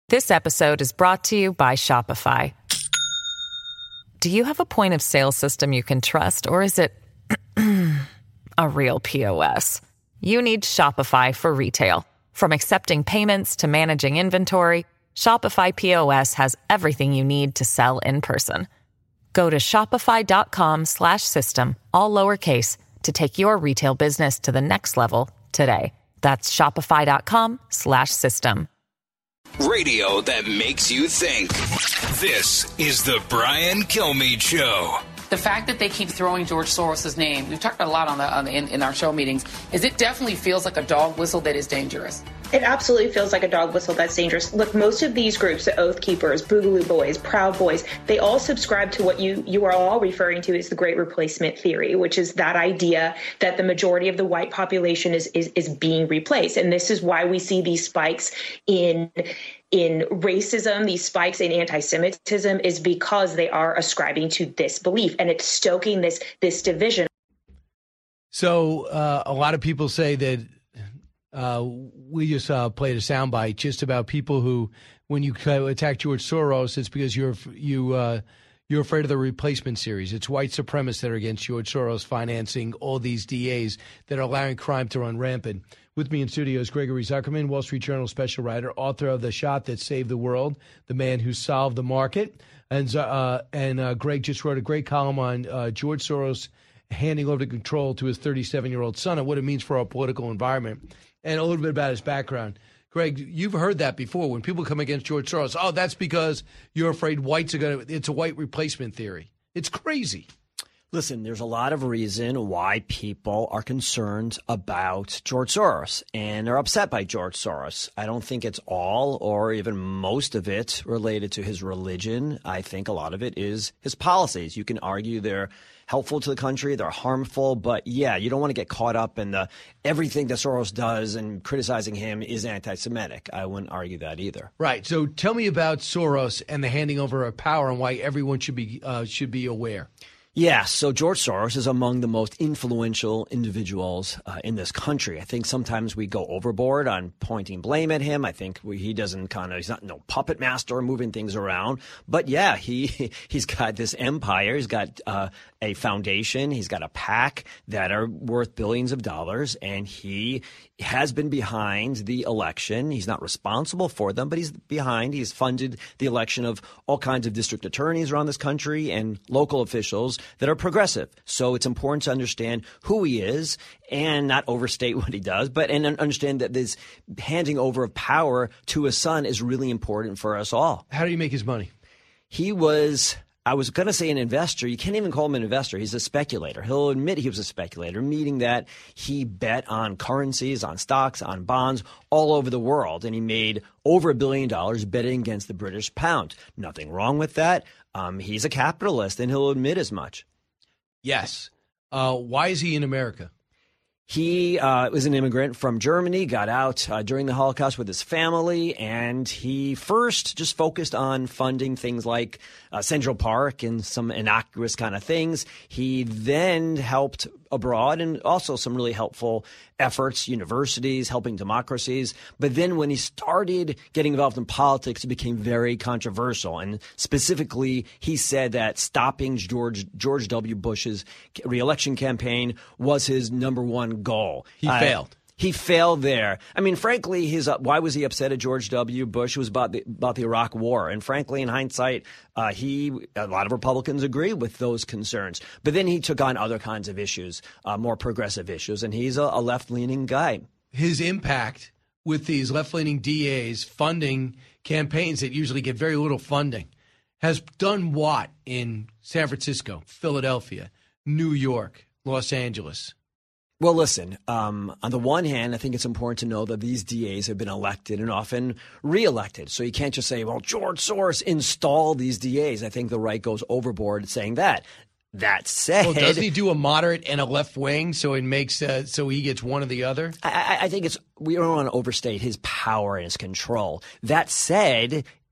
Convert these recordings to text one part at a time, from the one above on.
This episode is brought to you by Shopify. Do you have a point of sale system you can trust, or is it a real POS? You need Shopify for retail. From accepting payments to managing inventory, Shopify POS has everything you need to sell in person. Go to shopify.com/system, all lowercase, to take your retail business to the next level today. That's shopify.com/system. Radio that makes you think. This is the Brian Kilmeade Show. The fact that they keep throwing George Soros' name, we've talked a lot in our show meetings, is it definitely feels like a dog whistle that is dangerous. It absolutely feels like a dog whistle that's dangerous. Look, most of these groups, the Oath Keepers, Boogaloo Boys, Proud Boys, they all subscribe to what you are all referring to as the Great Replacement Theory, which is that idea that the majority of the white population is being replaced. And this is why we see these spikes in racism, these spikes in anti-Semitism, is because they are ascribing to this belief, and it's stoking this division. So a lot of people say that we just played a soundbite just about people who, when you attack George Soros, it's because you're afraid of the replacement series. It's white supremacists that are against George Soros financing all these DAs that are allowing crime to run rampant. With me in studio is Gregory Zuckerman, Wall Street Journal special writer, author of The Shot That Saved the World, The Man Who Solved the Market. And Greg just wrote a great column on George Soros handing over the control to his 37-year-old son and what it means for our political environment, and a little bit about his background. Greg, you've heard that before. When people come against George Soros, oh, that's because you're afraid whites are going to – it's a white replacement theory. It's crazy. Listen, there's a lot of reason why people are concerned about George Soros, and they're upset by George Soros. I don't think it's all or even most of it related to his religion. I think a lot of it is his policies. You can argue they're helpful to the country, they're harmful, but yeah, you don't want to get caught up in the everything that Soros does and criticizing him is anti-Semitic. I wouldn't argue that either. Right. So tell me about Soros and the handing over of power and why everyone should be aware. Yeah, so George Soros is among the most influential individuals in this country. I think sometimes we go overboard on pointing blame at him. I think he's not no puppet master moving things around. But yeah, he's got this empire. He's got a foundation. He's got a PAC that are worth billions of dollars, and he has been behind the election. He's not responsible for them, but he's behind. He's funded the election of all kinds of district attorneys around this country and local officials that are progressive. So it's important to understand who he is and not overstate what he does, and understand that this handing over of power to his son is really important for us all. How do you make his money? I was going to say an investor. You can't even call him an investor. He's a speculator. He'll admit he was a speculator, meaning that he bet on currencies, on stocks, on bonds all over the world. And he made over $1 billion betting against the British pound. Nothing wrong with that. He's a capitalist, and he'll admit as much. Yes. Why is he in America? He was an immigrant from Germany, got out during the Holocaust with his family, and he first just focused on funding things like Central Park and some innocuous kind of things. He then helped abroad and also some really helpful efforts, universities, helping democracies. But then when he started getting involved in politics, it became very controversial. And specifically, he said that stopping George W. Bush's reelection campaign was his number one goal. He failed. He failed there. I mean, frankly, why was he upset at George W. Bush? It was about the Iraq War. And frankly, in hindsight, a lot of Republicans agree with those concerns. But then he took on other kinds of issues, more progressive issues, and he's a left-leaning guy. His impact with these left-leaning DAs funding campaigns that usually get very little funding has done what in San Francisco, Philadelphia, New York, Los Angeles? Well, listen, on the one hand, I think it's important to know that these DAs have been elected and often reelected. So you can't just say, well, George Soros installed these DAs. I think the right goes overboard saying that. That said, well, doesn't he do a moderate and a left wing so it makes so he gets one or the other? I think we don't want to overstate his power and his control. That said,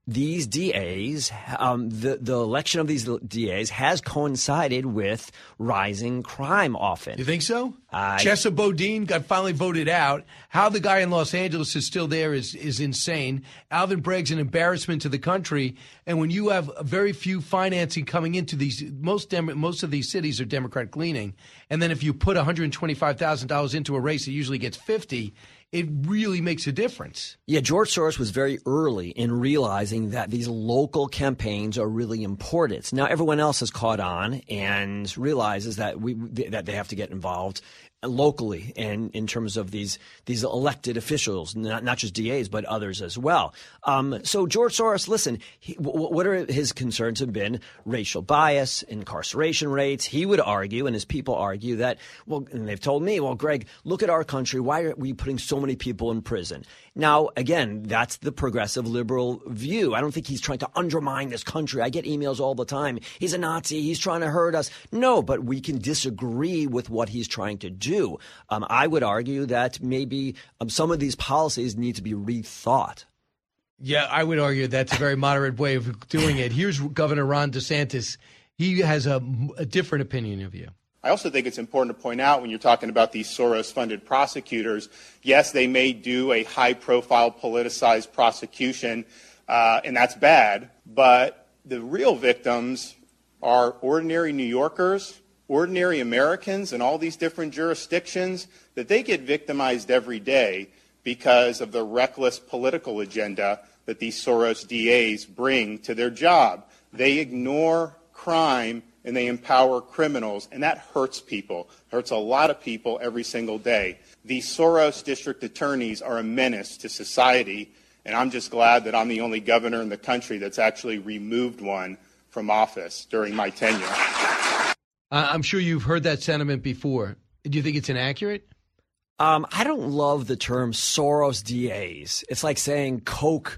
these DAs, the election of these DAs has coincided with rising crime often. You think so? Chesa Boudin got finally voted out. How the guy in Los Angeles is still there is insane. Alvin Bragg's an embarrassment to the country. And when you have very few financing coming into these, most of these cities are Democratic leaning. And then if you put $125,000 into a race, it usually gets 50. It really makes a difference. Yeah, George Soros was very early in realizing that these local campaigns are really important. Now everyone else has caught on and realizes that that they have to get involved locally and in terms of these elected officials, not just DAs, but others as well. So George Soros, listen, what are his concerns have been? Racial bias, incarceration rates. He would argue, and his people argue that, well, and they've told me, well, Greg, look at our country. Why are we putting so many people in prison? Now, again, that's the progressive liberal view. I don't think he's trying to undermine this country. I get emails all the time. He's a Nazi. He's trying to hurt us. No, but we can disagree with what he's trying to do. I would argue that maybe some of these policies need to be rethought. Yeah, I would argue that's a very moderate way of doing it. Here's Governor Ron DeSantis. He has a different opinion of you. I also think it's important to point out when you're talking about these Soros-funded prosecutors, yes, they may do a high-profile politicized prosecution, and that's bad, but the real victims are ordinary New Yorkers, ordinary Americans in all these different jurisdictions, that they get victimized every day because of the reckless political agenda that these Soros DAs bring to their job. They ignore crime and they empower criminals, and that hurts people, hurts a lot of people every single day. These Soros district attorneys are a menace to society, and I'm just glad that I'm the only governor in the country that's actually removed one from office during my tenure. I'm sure you've heard that sentiment before. Do you think it's inaccurate? I don't love the term Soros DAs. It's like saying Koch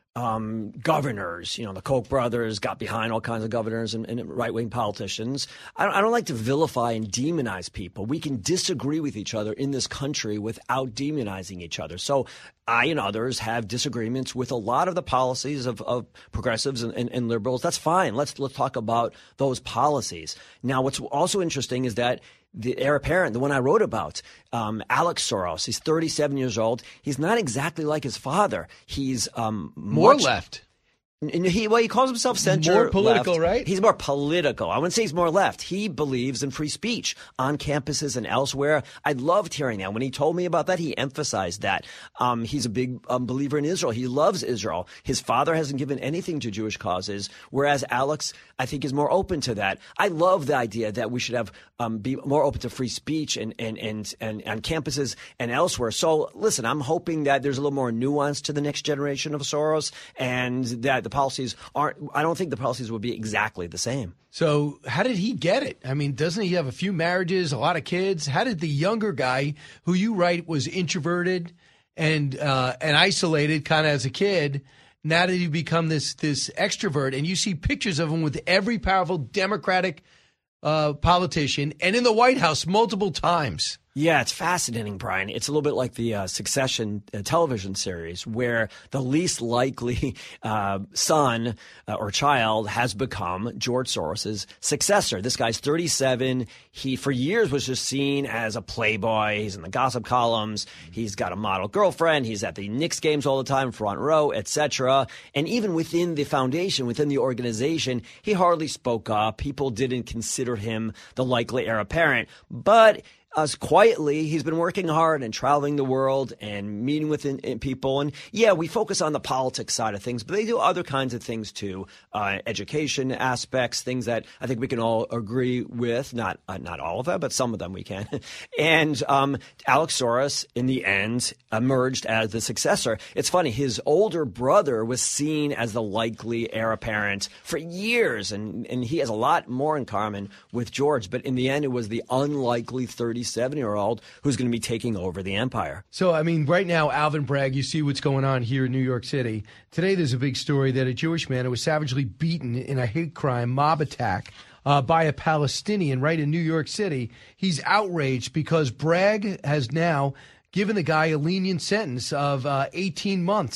governors. You know, the Koch brothers got behind all kinds of governors and right-wing politicians. I don't like to vilify and demonize people. We can disagree with each other in this country without demonizing each other. So I and others have disagreements with a lot of the policies of progressives and liberals. That's fine. Let's talk about those policies. Now, what's also interesting is that the heir apparent, the one I wrote about, Alex Soros, he's 37 years old. He's not exactly like his father. He's more left. He calls himself center more political, left. Right? He's more political. I wouldn't say he's more left. He believes in free speech on campuses and elsewhere. I loved hearing that. When he told me about that, he emphasized that. He's a big believer in Israel. He loves Israel. His father hasn't given anything to Jewish causes, whereas Alex, I think, is more open to that. I love the idea that we should have be more open to free speech and on campuses and elsewhere. So, listen, I'm hoping that there's a little more nuance to the next generation of Soros, and that the policies aren't. I don't think the policies will be exactly the same. So how did he get it? I mean, doesn't he have a few marriages, a lot of kids? How did the younger guy, who you write was introverted and isolated kind of as a kid, now did he become this extrovert? And you see pictures of him with every powerful Democratic politician and in the White House multiple times. Yeah, it's fascinating, Brian. It's a little bit like the Succession television series, where the least likely son or child has become George Soros's successor. This guy's 37. He, for years, was just seen as a playboy. He's in the gossip columns. He's got a model girlfriend. He's at the Knicks games all the time, front row, etc. And even within the foundation, within the organization, he hardly spoke up. People didn't consider him the likely heir apparent. But quietly, he's been working hard and traveling the world and meeting with people. And yeah, we focus on the politics side of things, but they do other kinds of things too. Education aspects, things that I think we can all agree with. Not all of them, but some of them we can. And Alex Soros, in the end, emerged as the successor. It's funny, his older brother was seen as the likely heir apparent for years, and he has a lot more in common with George. But in the end, it was the unlikely 37-year-old who's going to be taking over the empire. So, I mean, right now, Alvin Bragg, you see what's going on here in New York City. Today, there's a big story that a Jewish man who was savagely beaten in a hate crime mob attack by a Palestinian right in New York City. He's outraged because Bragg has now given the guy a lenient sentence of 18 months.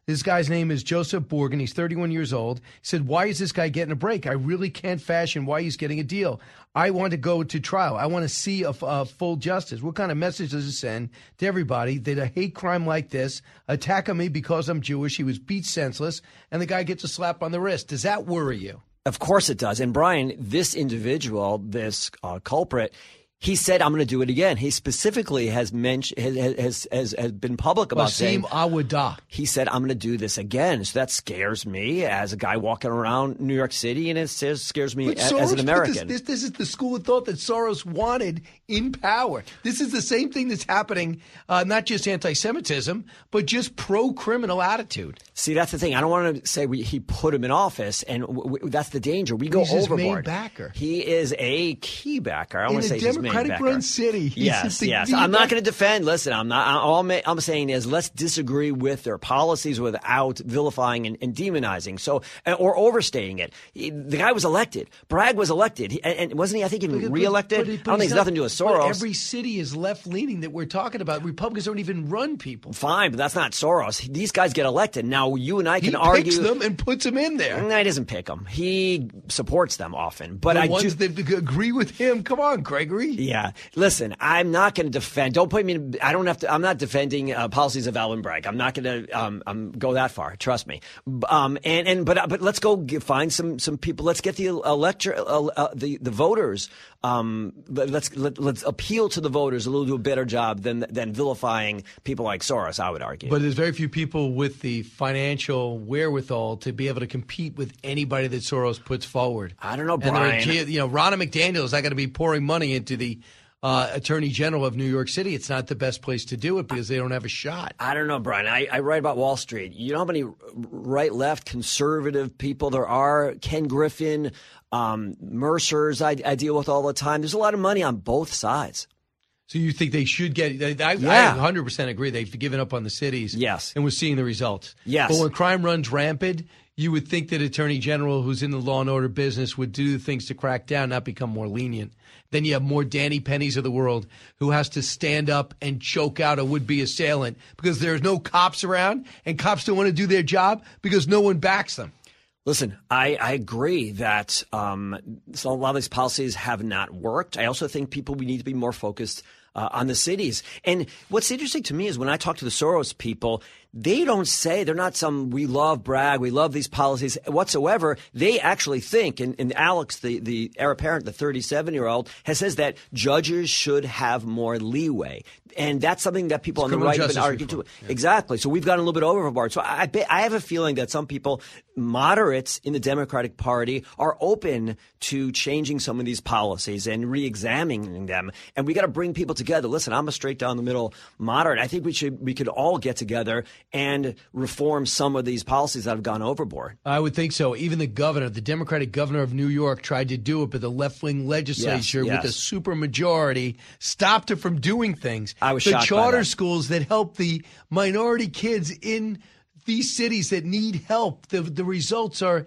This guy's name is Joseph Borgen. He's 31 years old. He said, why is this guy getting a break? I really can't fashion why he's getting a deal. I want to go to trial. I want to see a full justice. What kind of message does it send to everybody that a hate crime like this, attacking me because I'm Jewish, he was beat senseless, and the guy gets a slap on the wrist? Does that worry you? Of course it does. And Brian, this individual, this culprit, he said, I'm going to do it again. He specifically has mentioned, has been public about saying, Awada. He said, I'm going to do this again. So that scares me as a guy walking around New York City, and it scares me as an American. This is the school of thought that Soros wanted in power. This is the same thing that's happening, not just anti-Semitism, but just pro-criminal attitude. See, that's the thing. I don't want to say he put him in office, and that's the danger. We go overboard. He's his main backer. He is a key backer. I don't want to say he's his main backer. Democratic-run city. Yes. I'm not going to defend. Listen, I'm not. All I'm saying is let's disagree with their policies without vilifying and demonizing. So, or overstating it. The guy was elected. Bragg was elected, and wasn't he? I think even reelected. I don't think it's nothing to do with Soros. But every city is left-leaning that we're talking about. Republicans don't even run people. Fine, but that's not Soros. These guys get elected. Now you and I can argue. He picks them and puts them in there. No, he doesn't pick them. He supports them often. But the ones that agree with him. Come on, Gregory. Yeah. Listen, I'm not going to defend. Don't put me in. I don't have to. I'm not defending policies of Alvin Bragg. I'm not going to go that far. Trust me. But let's go find some people. Let's get the the voters. Let's appeal to the voters a little, do a better job than vilifying people like Soros, I would argue. But there's very few people with the financial wherewithal to be able to compete with anybody that Soros puts forward. I don't know, Brian. And Ronna McDaniel is not going to be pouring money into the Attorney General of New York City. It's not the best place to do it because they don't have a shot. I don't know, Brian. I write about Wall Street. You know how many right, left, conservative people there are? Ken Griffin, Mercer's I deal with all the time. There's a lot of money on both sides. So you think they should get I 100% agree. They've given up on the cities. Yes. And we're seeing the results. Yes. But when crime runs rampant, you would think that Attorney General who's in the law and order business would do things to crack down, not become more lenient. Then you have more Danny Pennies of the world who has to stand up and choke out a would-be assailant because there's no cops around and cops don't want to do their job because no one backs them. Listen, I agree that so a lot of these policies have not worked. I also think we need to be more focused on the cities. And what's interesting to me is when I talk to the Soros people, they don't say, they're not we love Bragg, we love these policies whatsoever. They actually think, and Alex, the heir apparent, the 37-year-old, says that judges should have more leeway. And that's something that people on the right have been arguing too. Yeah. Exactly. So we've gone a little bit overboard. So I have a feeling that some people, moderates in the Democratic Party, are open to changing some of these policies and re-examining them. And we got to bring people together. Listen, I'm a straight down the middle moderate. I think we could all get together and reform some of these policies that have gone overboard. I would think so. Even the Democratic governor of New York tried to do it, but the left-wing legislature with a supermajority stopped it from doing things. I was shocked by that. The charter schools that help the minority kids in these cities that need help, the results are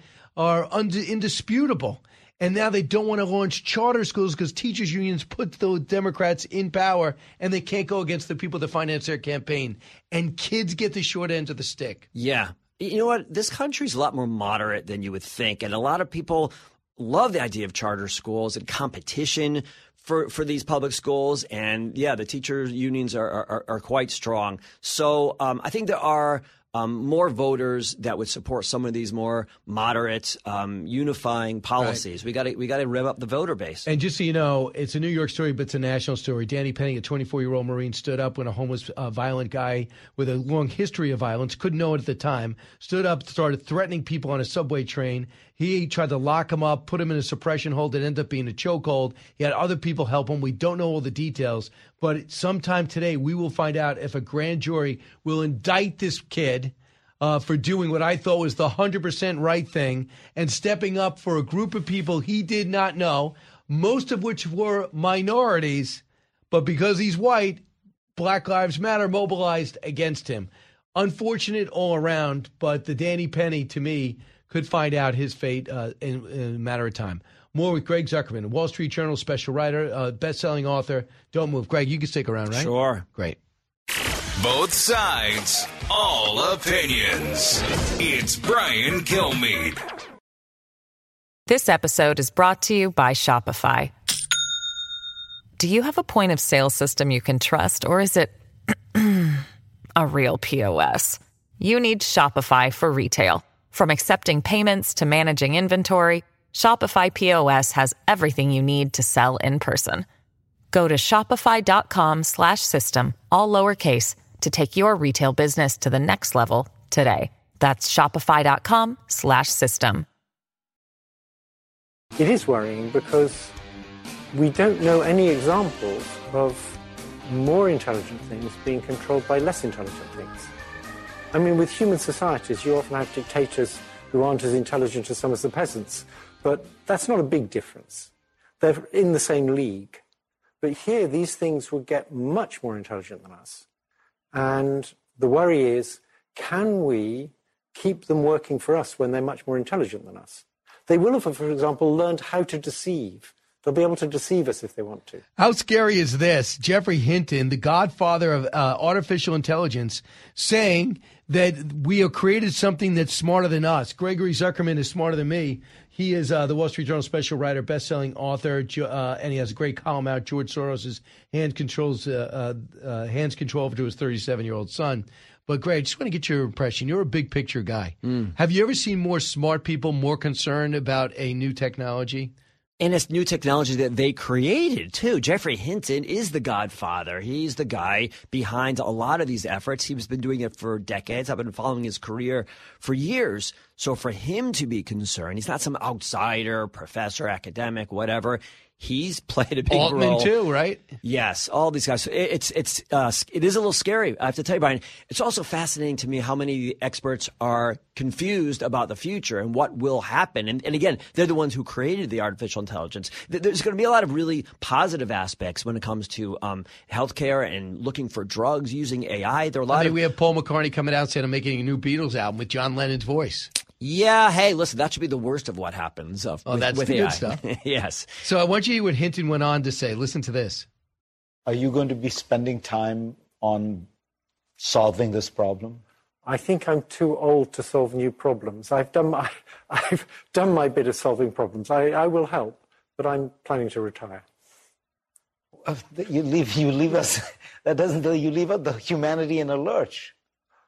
indisputable. And now they don't want to launch charter schools because teachers' unions put the Democrats in power and they can't go against the people that finance their campaign. And kids get the short end of the stick. Yeah. You know what? This country's a lot more moderate than you would think. And a lot of people love the idea of charter schools and competition for these public schools. And, yeah, the teachers' unions are quite strong. So I think there are more voters that would support some of these more moderate, unifying policies. Right. We got to rev up the voter base. And just so you know, it's a New York story, but it's a national story. Danny Penny, a 24-year-old Marine, stood up when a homeless, violent guy with a long history of violence, couldn't know it at the time, stood up, started threatening people on a subway train. He tried to lock him up, put him in a suppression hold that ended up being a chokehold. He had other people help him. We don't know all the details, but sometime today we will find out if a grand jury will indict this kid for doing what I thought was the 100% right thing and stepping up for a group of people he did not know, most of which were minorities, but because he's white, Black Lives Matter mobilized against him. Unfortunate all around, but the Danny Penny, to me, could find out his fate in a matter of time. More with Greg Zuckerman, Wall Street Journal special writer, best-selling author. Don't move. Greg, you can stick around, right? Sure. Great. Both sides, all opinions. It's Brian Kilmeade. This episode is brought to you by Shopify. Do you have a point of sale system you can trust, or is it a real POS? You need Shopify for retail. From accepting payments to managing inventory, Shopify POS has everything you need to sell in person. Go to shopify.com/system, all lowercase, to take your retail business to the next level today. That's shopify.com/system. It is worrying because we don't know any examples of more intelligent things being controlled by less intelligent things. I mean, with human societies, you often have dictators who aren't as intelligent as some of the peasants, but that's not a big difference. They're in the same league. But here, these things would get much more intelligent than us. And the worry is, can we keep them working for us when they're much more intelligent than us? They will have, for example, learned how to deceive. They'll be able to deceive us if they want to. How scary is this? Geoffrey Hinton, the godfather of artificial intelligence, saying that we have created something that's smarter than us. Gregory Zuckerman is smarter than me. He is the Wall Street Journal special writer, best-selling author, and he has a great column out. George Soros' hands control over to his 37-year-old son. But, Greg, I just want to get your impression. You're a big-picture guy. Have you ever seen more smart people more concerned about a new technology? And it's new technology that they created, too. Geoffrey Hinton is the godfather. He's the guy behind a lot of these efforts. He's been doing it for decades. I've been following his career for years. So for him to be concerned, he's not some outsider, professor, academic, whatever. He's played a big role. Altman too, right? Yes, all these guys. It is a little scary, I have to tell you, Brian. It's also fascinating to me how many experts are confused about the future and what will happen. And again, they're the ones who created the artificial intelligence. There's going to be a lot of really positive aspects when it comes to healthcare and looking for drugs using AI. There are a lot we have Paul McCartney coming out saying I'm making a new Beatles album with John Lennon's voice. Yeah, hey, listen, that should be the worst of what happens that's with the AI. good stuff. Yes. So I want you to hear what Hinton went on to say. Listen to this. Are you going to be spending time on solving this problem? I think I'm too old to solve new problems. I've done my bit of solving problems. I will help, but I'm planning to retire. You leave us. That doesn't do. You leave out the humanity in a lurch.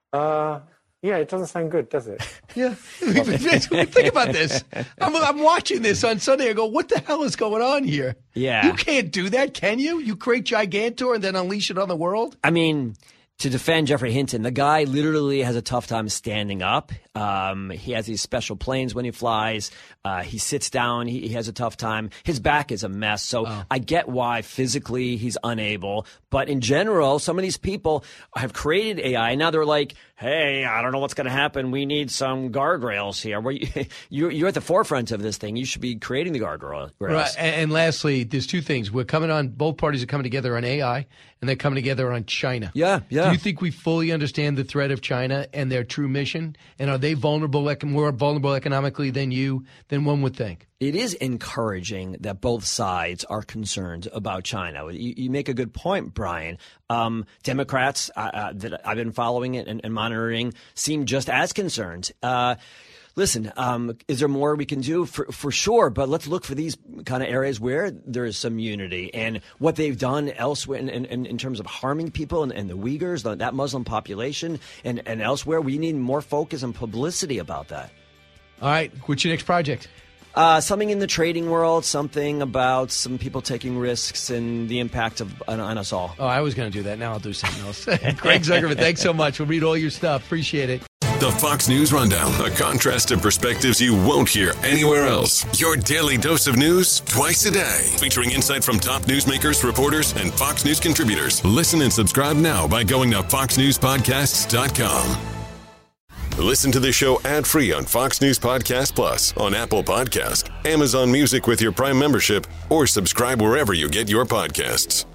Yeah, it doesn't sound good, does it? Yeah. Think about this. I'm watching this on Sunday. I go, what the hell is going on here? Yeah. You can't do that, can you? You create Gigantor and then unleash it on the world? I mean, to defend Geoffrey Hinton, the guy literally has a tough time standing up. He has these special planes when he flies. He sits down. He has a tough time. His back is a mess. So I get why physically he's unable. But in general, some of these people have created AI. Now they're like, hey, I don't know what's going to happen. We need some guardrails here. You're at the forefront of this thing. You should be creating the guardrails. Right. And lastly, there's two things. Both parties are coming together on AI, and they're coming together on China. Yeah. Do you think we fully understand the threat of China and their true mission? And are they more vulnerable economically than one would think? It is encouraging that both sides are concerned about China. You make a good point, Brian. Democrats that I've been following it and monitoring seem just as concerned. Listen, is there more we can do? For sure, but let's look for these kind of areas where there is some unity. And what they've done elsewhere in terms of harming people and the Uyghurs, that Muslim population, and elsewhere, we need more focus and publicity about that. All right. What's your next project? Something in the trading world, something about some people taking risks and the impact on us all. Oh, I was going to do that. Now I'll do something else. Greg Zuckerman, thanks so much. We'll read all your stuff. Appreciate it. The Fox News Rundown, a contrast of perspectives you won't hear anywhere else. Your daily dose of news twice a day, featuring insight from top newsmakers, reporters, and Fox News contributors. Listen and subscribe now by going to foxnewspodcasts.com. Listen to the show ad-free on Fox News Podcast Plus, on Apple Podcast, Amazon Music with your Prime membership, or subscribe wherever you get your podcasts.